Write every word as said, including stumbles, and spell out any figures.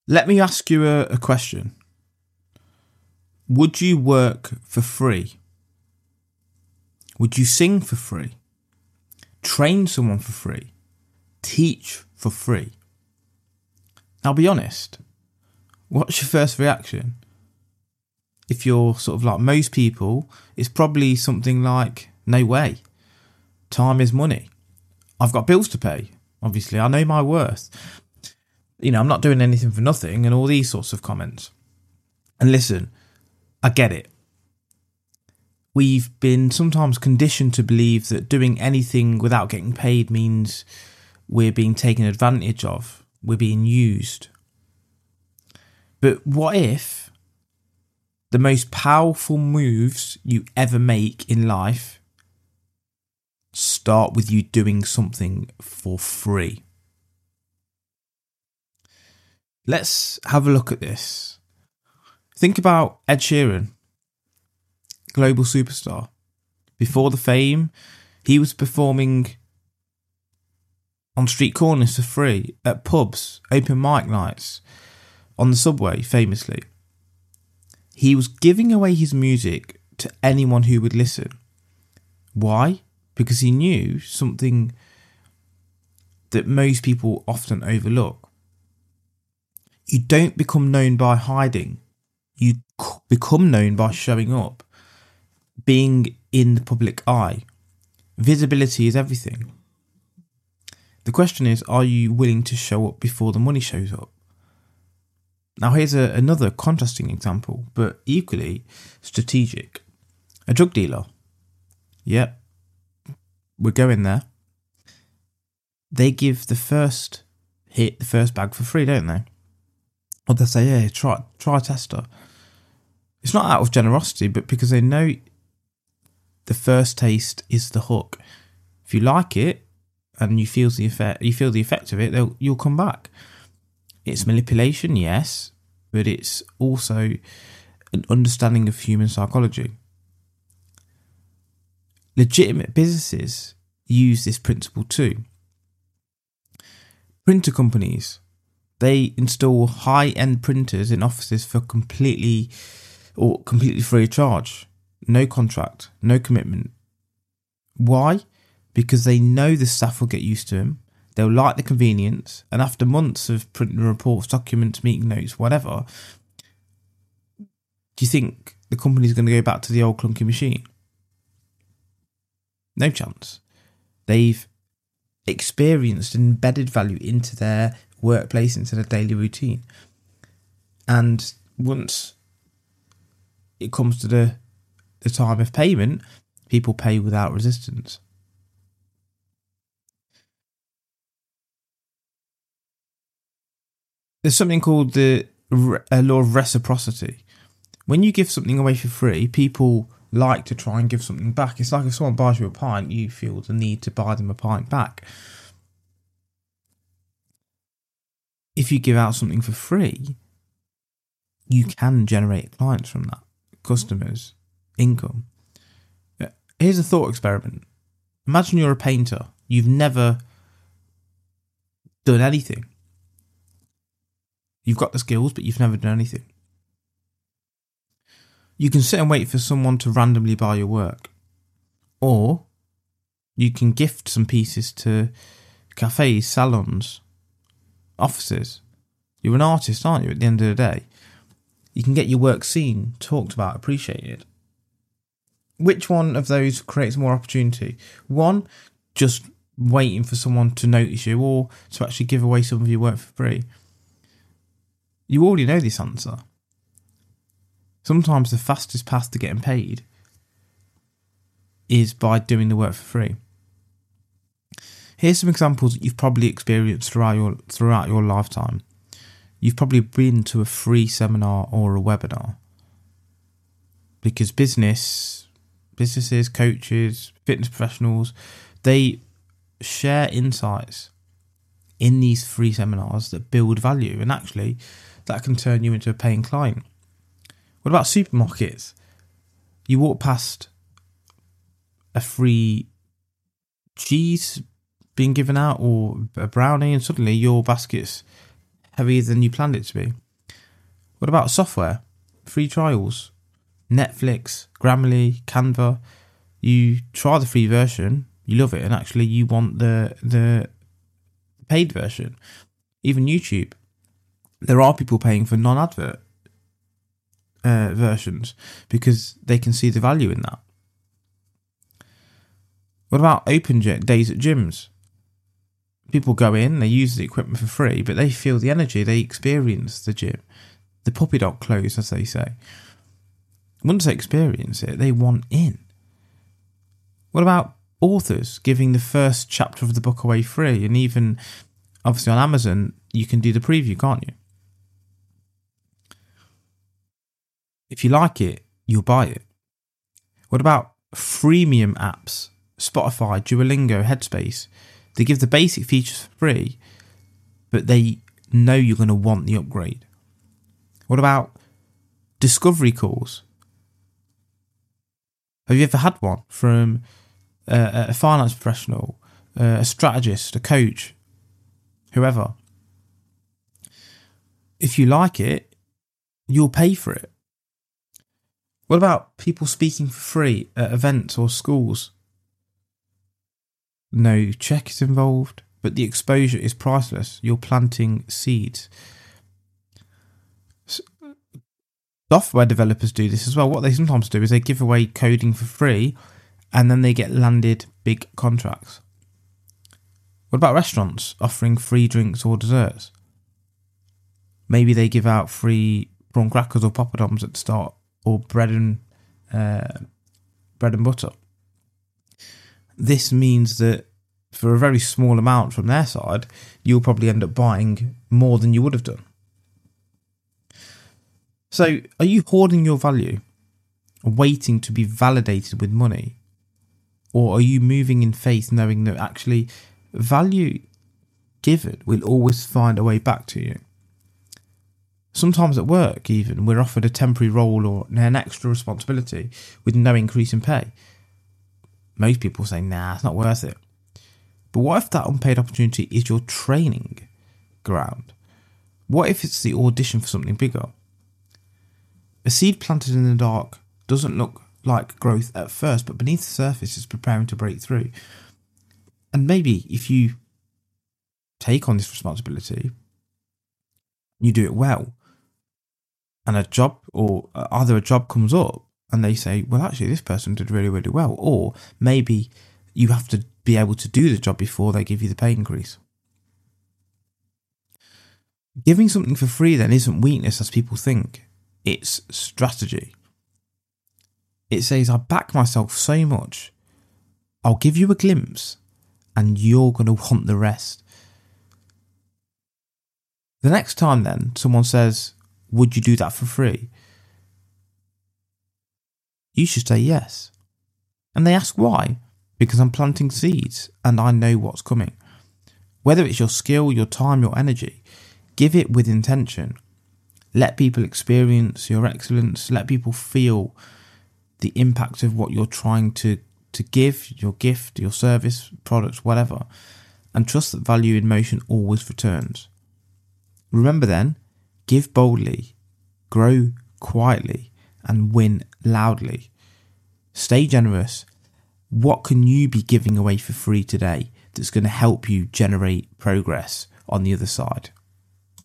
Let me ask you a, a question. Would you work for free? Would you sing for free? Train someone for free? Teach for free? Now be honest. What's your first reaction? If you're sort of like most people, it's probably something like, no way. Time is money. I've got bills to pay. Obviously, I know my worth. You know, I'm not doing anything for nothing and all these sorts of comments. And listen, I get it. We've been sometimes conditioned to believe that doing anything without getting paid means we're being taken advantage of. We're being used. But what if the most powerful moves you ever make in life start with you doing something for free? Let's have a look at this. Think about Ed Sheeran, global superstar. Before the fame, he was performing on street corners for free, at pubs, open mic nights, on the subway, famously. He was giving away his music to anyone who would listen. Why? Because he knew something that most people often overlook. You don't become known by hiding. You become known by showing up, being in the public eye. Visibility is everything. The question is, are you willing to show up before the money shows up? Now here's a, another contrasting example, but equally strategic. A drug dealer. Yep, we're going there. They give the first hit, the first bag for free, don't they? Or they say, yeah, try, try a tester. It's not out of generosity, but because they know the first taste is the hook. If you like it and you feel the effect, you feel the effect of it, they'll, you'll come back. It's manipulation, yes, but it's also an understanding of human psychology. Legitimate businesses use this principle too. Printer companies, they install high-end printers in offices for completely or completely free of charge. No contract, no commitment. Why? Because they know the staff will get used to them. They'll like the convenience, and after months of printing reports, documents, meeting notes, whatever, do you think the company's going to go back to the old clunky machine? No chance. They've experienced and embedded value into their workplace, into their daily routine. And once it comes to the, the time of payment, people pay without resistance. There's something called the uh, law of reciprocity. When you give something away for free, people like to try and give something back. It's like if someone buys you a pint, you feel the need to buy them a pint back. If you give out something for free, you can generate clients from that, customers, income. Here's a thought experiment. Imagine you're a painter. You've never done anything. You've got the skills, but you've never done anything. You can sit and wait for someone to randomly buy your work. Or you can gift some pieces to cafes, salons, offices. You're an artist, aren't you, at the end of the day? You can get your work seen, talked about, appreciated. Which one of those creates more opportunity? One, just waiting for someone to notice you, or to actually give away some of your work for free? You already know this answer. Sometimes the fastest path to getting paid is by doing the work for free. Here's some examples that you've probably experienced throughout your throughout your lifetime. You've probably been to a free seminar or a webinar. Because business, businesses, coaches, fitness professionals, they share insights in these free seminars that build value, and actually that can turn you into a paying client. What about supermarkets? You walk past a free cheese being given out or a brownie, and suddenly your basket's heavier than you planned it to be. What about software? Free trials, Netflix, Grammarly, Canva. You try the free version, you love it, and actually you want the the paid version. Even YouTube, there are people paying for non-advert uh, versions because they can see the value in that. What about open days at gyms? People go in, they use the equipment for free, but they feel the energy, they experience the gym. The puppy dog clothes, as they say. Once they experience it, they want in. What about authors giving the first chapter of the book away free? And even, obviously on Amazon, you can do the preview, can't you? If you like it, you'll buy it. What about freemium apps? Spotify, Duolingo, Headspace. They give the basic features for free, but they know you're going to want the upgrade. What about discovery calls? Have you ever had one from uh, a finance professional, uh, a strategist, a coach, whoever? If you like it, you'll pay for it. What about people speaking for free at events or schools? No check is involved, but the exposure is priceless. You're planting seeds. Software developers do this as well. What they sometimes do is they give away coding for free and then they get landed big contracts. What about restaurants offering free drinks or desserts? Maybe they give out free prawn crackers or poppadoms at the start, or bread and uh, bread and butter. This means that for a very small amount from their side, you'll probably end up buying more than you would have done. So, are you hoarding your value, waiting to be validated with money? Or are you moving in faith, knowing that actually value given will always find a way back to you? Sometimes at work, even, we're offered a temporary role or an extra responsibility with no increase in pay. Most people say, nah, it's not worth it. But what if that unpaid opportunity is your training ground? What if it's the audition for something bigger? A seed planted in the dark doesn't look like growth at first, but beneath the surface is preparing to break through. And maybe if you take on this responsibility, you do it well, and a job or either a job comes up and they say, well, actually this person did really, really well. Or maybe you have to be able to do the job before they give you the pay increase. Giving something for free then isn't weakness as people think. It's strategy. It says, I back myself so much, I'll give you a glimpse and you're going to want the rest. The next time then someone says, would you do that for free? You should say yes. And they ask why? Because I'm planting seeds and I know what's coming. Whether it's your skill, your time, your energy, give it with intention. Let people experience your excellence. Let people feel the impact of what you're trying to, to give, your gift, your service, product, whatever. And trust that value in motion always returns. Remember then, give boldly, grow quietly, and win loudly. Stay generous. What can you be giving away for free today that's going to help you generate progress on the other side?